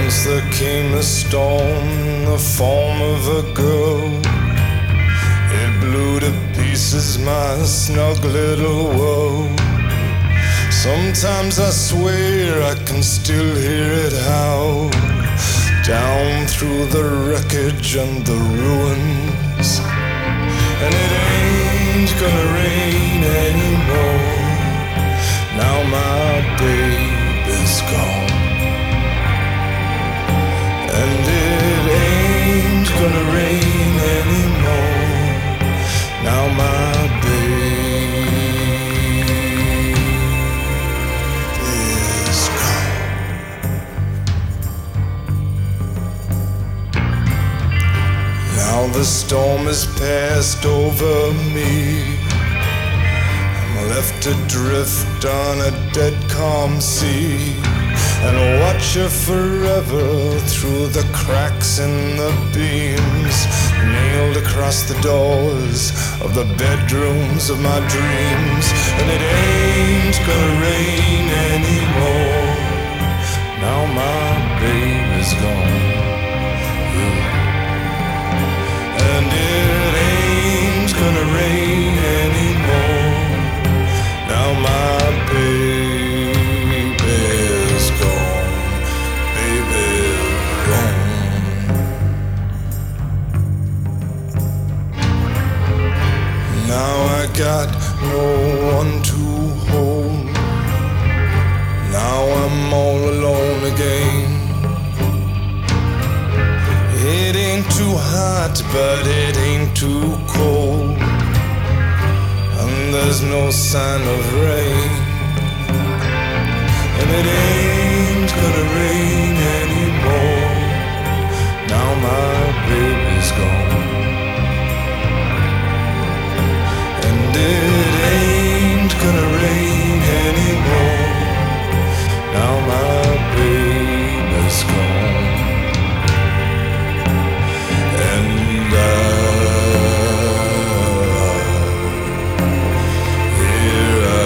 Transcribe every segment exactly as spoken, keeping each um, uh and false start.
Once there came a storm in the form of a girl. It blew to pieces my snug little world. Sometimes I swear I can still hear it howl down through the wreckage and the ruins. And it ain't gonna rain anymore. Now my baby's gone. And it ain't gonna rain anymore. Now my baby's gone. Now the storm has passed over me. I'm left adrift on a dead calm sea, and I'll watch her forever through the cracks in the beams, nailed across the doors of the bedrooms of my dreams. And it ain't gonna rain anymore. Now my baby's gone. Yeah. And it ain't gonna rain anymore. Now my baby's gone. Baby's gone. Now I got no one to hold. Now I'm all alone again. It ain't too hot, but it ain't too cold. And there's no sign of rain. And it ain't gonna rain anymore. Now my baby's gone. And it ain't gonna rain anymore. Now my baby's gone. And I, here I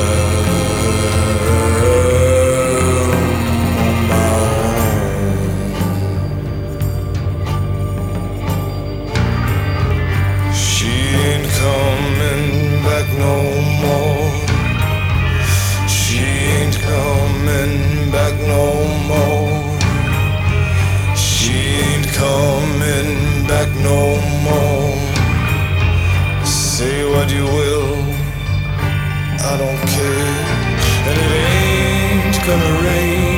am on my own. She ain't coming back no more. She ain't coming back no more. She ain't coming back no more. Say what you will, I don't care. And it ain't gonna rain